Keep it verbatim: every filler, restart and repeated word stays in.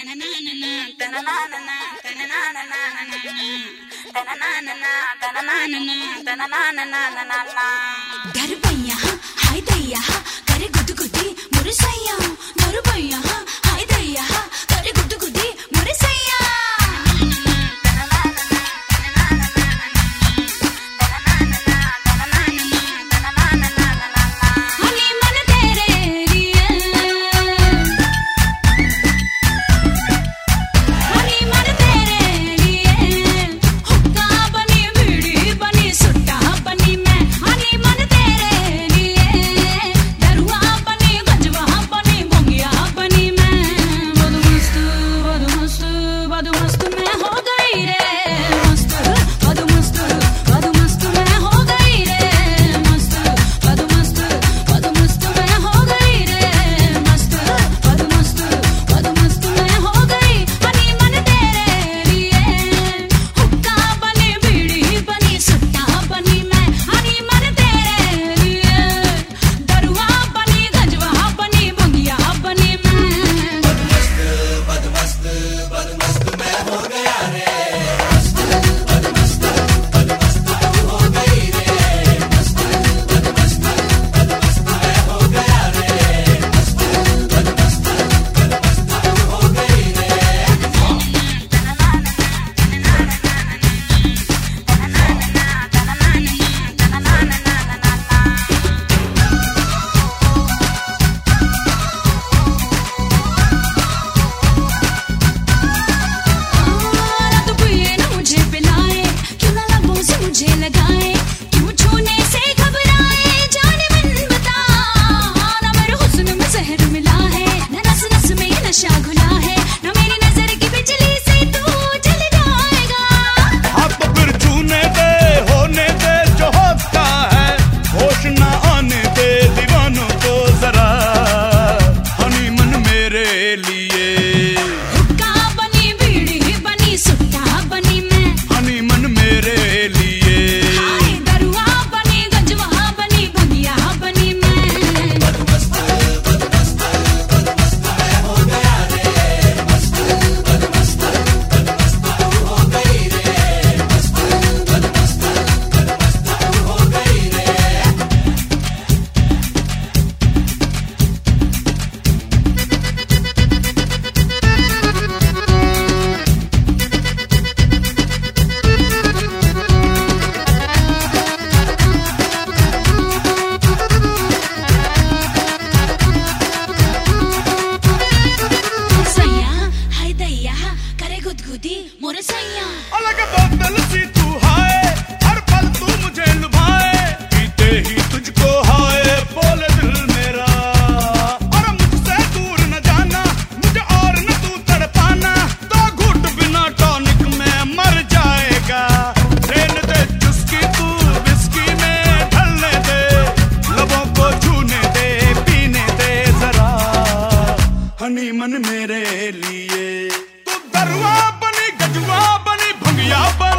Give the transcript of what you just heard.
दरबैया हाय दैया करे गुदगुदी मोरे सैया दरबैया हाय दैया करे गुदगुदी मोरे सैया हनी मन तेरे लिए हनी मन तेरे लिए हुक्का बनी बीड़ी बनी सुट्टा बनी मैं हनी मन तेरे लिए दरुआ बनी गंजवा बनी भोंगिया बनी मैं बद मस्त बद मस्त बद मस्त मैं हो गई रे मस्त बद मस्त बद मस्त मैं हो गई रे मस्त बद मस्त बद मस्त मैं हो गई रे मस्त बद मस्त बद मस्त मैं हो गई हनी मन तेरे लिए हुक्का बनी बीड़ी बनी सुट्टा बनी मैं हनी मन तेरे लिए दरुआ बनी गंजवा बनी भंगिया बनी मैं रात पिए न मुझे पिलाए क्यों ना लबों से मुझे लगाए क्यों छूने से घबराए जाने मन बता ना मेरे हुस्न में जहर मिला है न नस नस में ये नशा घुला है न मेरी नजर की बिजली से तू जल जाएगा अब फिर छूने दे होने दे जो होता है होश ना आने दे दीवानों को जरा हनी मन मेरे लिए हुक्का बनी बीड़ी बनी सुट्टा बनी मैं हनी मन मेरे लिए हाय दरुआ बनी गंजवा बनी भंगिया बनी मैं सैया हाय दैया करे गुदगुदी मोरे सैया अलग बोतल सी तू हाय हर पल तू मुझे लुभाए पीते ही तुझको हाय बोले दिल मेरा और मुझसे दूर न जाना मुझे और न तू तड़पाना तो घुट बिना टॉनिक में मर जाएगा देने दे चुस्की तू विस्की में ढलने दे लबों को छूने दे पीने दे जरा हनी मन मेरे लिए तू दरुआ बनी गजुआ बनी भंगिया बनी